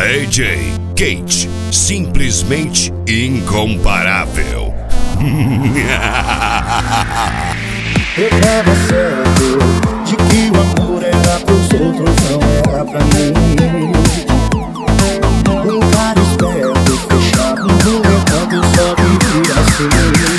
DJ Kate, simplesmente incomparável. Eu tava certo de que o amor era pros outros, não era pra mim. Um cara esperto, fechado no meu canto, só vivia assim.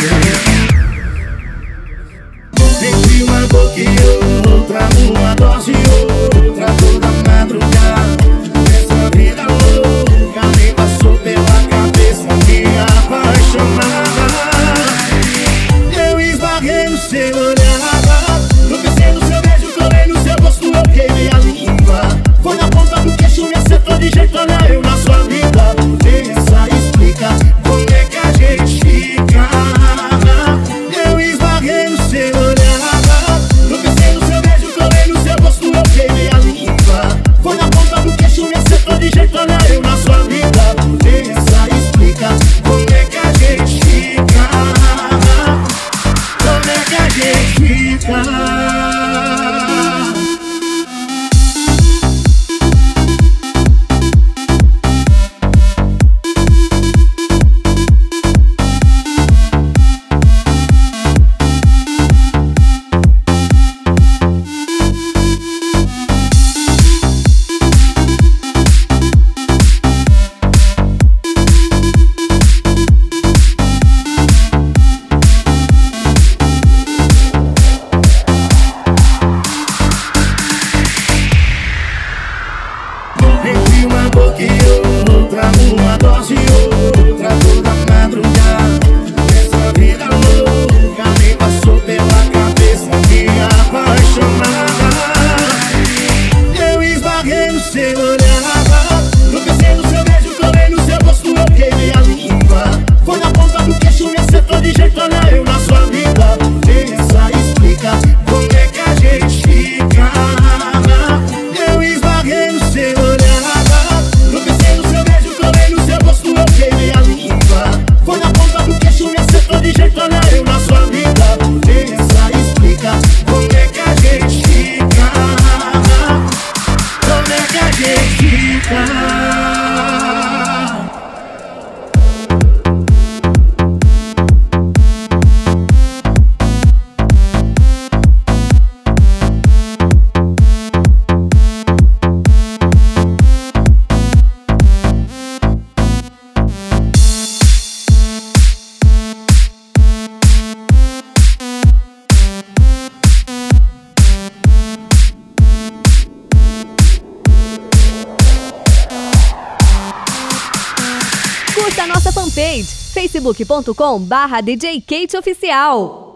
Entre uma boca e outra, uma dose e outra, toda madrugada. Essa vida louca me passou pela cabeça, me apaixonava. Eu esbarrei no seu olhar, tropecei no seu beijo, colei no seu rosto, eu queimei a língua. Foi na ponta do queixo, me acertou de jeito, olha eu na sua vida. Pensa, explica, como é que a gente fica. Eu esbarrei no seu olhar, tropecei no seu beijo, colei no seu rosto, eu queimei a língua. Foi na ponta do queixo, me acertou de jeito, olha eu na sua vida. Pensa, explica, como é que a gente fica. Como é que a gente fica? Entre uma boca e outra, uma dose e outra, toda madrugada. Essa vida louca me passou pela cabeça, me apaixonava. Eu esbarrei no seu olhar, tropecei no seu beijo, colei no seu rosto, eu queimei a língua. Foi na ponta do queixo, me acertou de jeito, olha eu na sua vida. Pensa, explica, como é que a gente fica. Eu esbarrei no seu olhar, tropecei no seu beijo, colei no seu rosto, eu queimei a língua. Foi na ponta do queixo, me acertou de jeito, olha eu na sua vida. Pensa, explica, como é que a gente fica. Como é que a gente fica. Curta a nossa fanpage, facebook.com/DJ Kate Oficial.